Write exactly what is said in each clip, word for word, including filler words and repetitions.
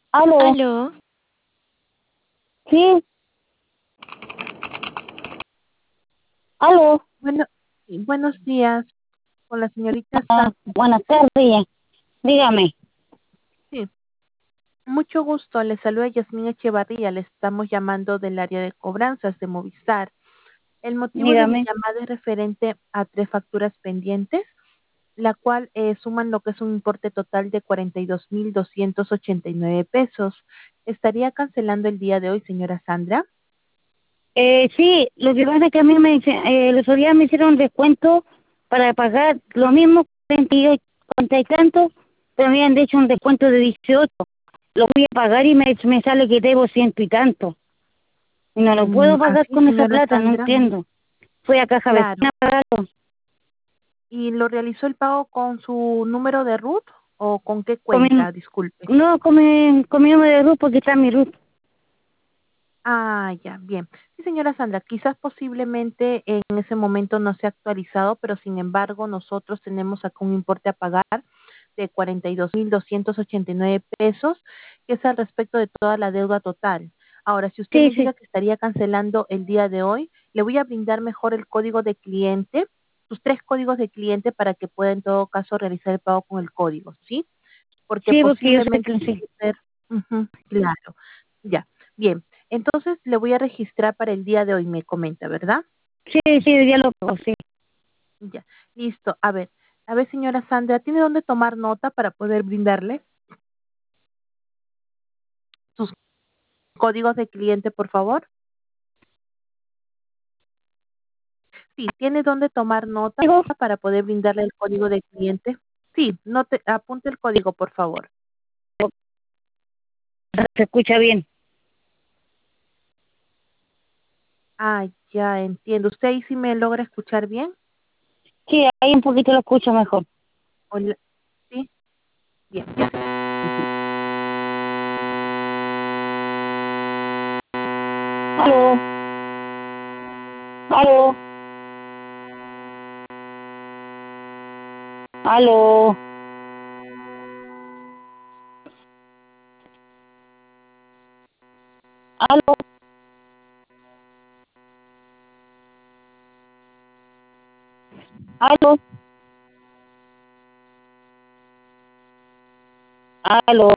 ¿Aló? ¿Aló? Sí. ¿Aló? Bueno, sí, buenos días, con la señorita Ah, Sandra. buenas tardes. Dígame. Sí, mucho gusto, le saluda Yasmín Echevarría, le estamos llamando del área de cobranzas de Movistar. El motivo de mi Dígame. llamada es referente a tres facturas pendientes, la cual eh, suman lo que es un importe total de cuarenta y dos mil doscientos ochenta y nueve pesos. ¿Estaría cancelando el día de hoy, señora Sandra? Eh, sí, lo que pasa es que a mí me dice- eh, los otros días me hicieron descuento para pagar lo mismo, cuarenta y ocho, cuarenta y tanto, pero me habían hecho un descuento de dieciocho. Lo voy a pagar y me, me sale que debo ciento y tanto. Y no lo Mm, puedo pagar así, con esa señora plata, no Sandra. entiendo. Fui a caja Claro. vecina a pagarlo. ¿Y lo realizó el pago con su número de RUT o con qué Con mi- cuenta? Disculpe. no, con mi, con mi número de RUT porque está mi RUT. Ah, ya, bien. Sí, señora Sandra, quizás posiblemente en ese momento no se ha actualizado, pero sin embargo nosotros tenemos acá un importe a pagar de cuarenta y dos mil doscientos ochenta y nueve pesos, que es al respecto de toda la deuda total. Ahora, si usted me Sí, sí. indica que estaría cancelando el día de hoy, le voy a brindar mejor el código de cliente, sus tres códigos de cliente para que pueda en todo caso realizar el pago con el código, ¿sí? Porque Sí, porque yo sé posiblemente que sí. puede ser, ujú, claro, ya, bien, entonces le voy a registrar para el día de hoy, me comenta, ¿verdad? Sí, sí, ya lo pago, sí. Ya, listo, a ver, a ver señora Sandra, ¿tiene dónde tomar nota para poder brindarle sus códigos de cliente, por favor? Sí, ¿tiene dónde tomar nota Digo, para poder brindarle el código de cliente? Sí, note, apunte el código, por favor. se escucha bien. Ah, ya entiendo. ¿Usted ahí sí me logra escuchar bien? Sí, ahí un poquito lo escucho mejor. Hola, sí, bien. Aló, aló, aló, aló, aló, aló.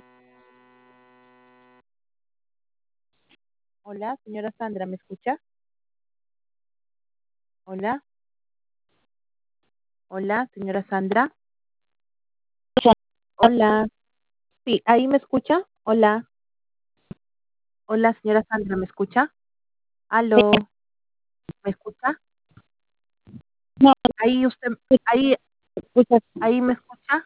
Hola, señora Sandra, ¿me escucha? Hola, hola, señora Sandra. Hola. Sí, ¿ahí me escucha? Hola, hola, señora Sandra, ¿me escucha? Aló, ¿me escucha? No, Ahí usted, ahí, escucha ahí me escucha.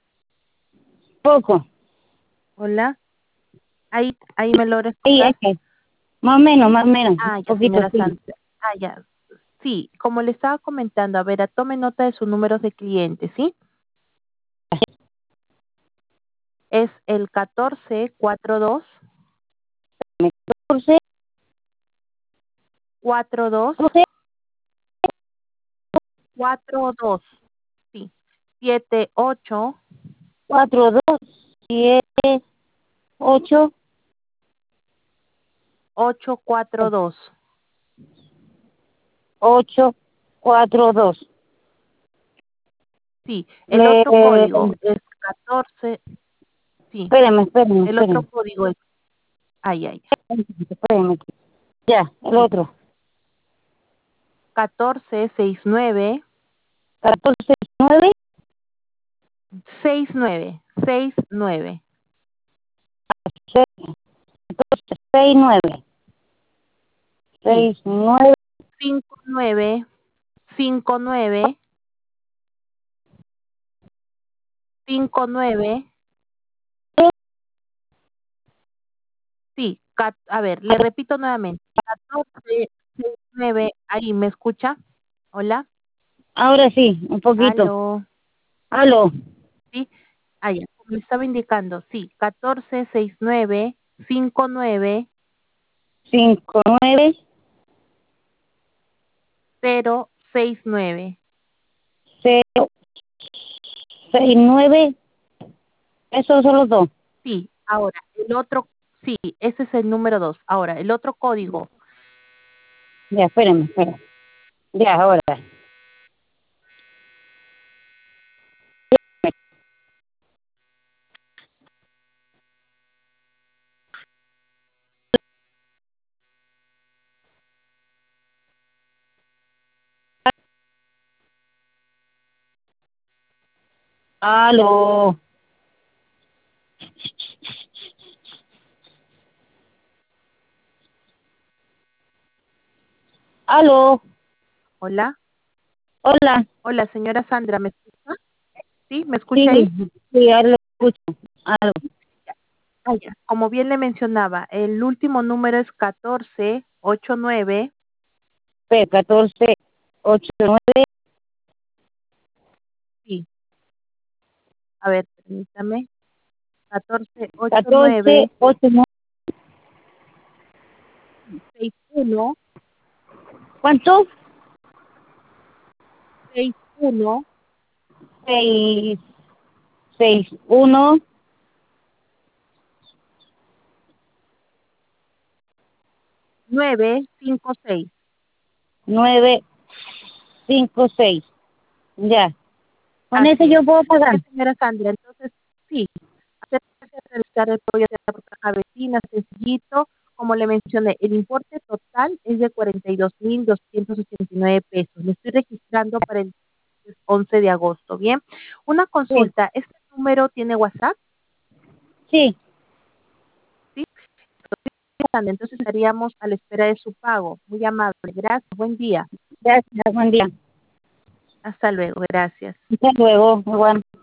poco. Hola, ahí, ahí me logra Ahí, escuchar. ahí, más o menos, más o menos, un Ah, ya, poquito señora sí. Sandra. Ah, ya. Sí, como le estaba comentando, a ver, a- tome nota de sus números de cliente, ¿sí? Es el catorce cuarenta y dos catorce, cuarenta y dos doce, cuarenta y dos, sí, siete ocho cuatro, dos, siete, ocho, ocho cuatro dos. ocho, cuatro, dos. Sí, el Le, otro código es catorce, sí, espérame, espérame, el otro espérame, código es, ay, ay, espérame. Ya, el sí, otro. catorce sesenta y nueve, catorce, nueve, sesenta y nueve, sesenta y nueve, seis, nueve, sí, seis, nueve, cincuenta y nueve, cincuenta y nueve, cincuenta y nueve, sí, ca- a ver, le repito nuevamente, catorce sesenta y nueve, ahí, ¿me escucha? Hola, ahora sí, un poquito. aló, Aló, sí, ahí, me estaba indicando, sí, catorce sesenta y nueve, cincuenta y nueve, cinco, nueve, cero sesenta y nueve. cero, seis, nueve, esos son los dos. Sí, Ahora, el otro, sí, ese es el número dos. Ahora, el otro código. Ya, espérame, espérame. Ya, ahora. Aló. Aló. Hola. Hola. Hola, señora Sandra, ¿me escucha? ¿Sí? ¿Me escucha Sí, ahí? sí, ahora lo escucho. Aló. Ah, ya. Como bien le mencionaba, el último número es catorce ochenta y nueve. P catorce ochenta y nueve. Sí. A ver, permítame. catorce ochenta y catorce nueve ochenta y nueve. sesenta y uno ¿Cuánto? sesenta y uno Seis, seis, uno, nueve cinco seis. nueve, cinco, seis. Ya. Con ese Así es. yo puedo pagar. Bien, señora Sandra, entonces, sí, acérquese a realizar el pollo de la caja vecina, sencillito. Como le mencioné, el importe total es de cuarenta y dos mil doscientos ochenta y nueve pesos. Me estoy registrando para el once de agosto, ¿bien? Una Sí, consulta, ¿este número tiene WhatsApp? sí. Sí. Entonces estaríamos a la espera de su pago. Muy amable, gracias, buen día. Gracias, buen día. Hasta luego, gracias. Hasta luego, igual.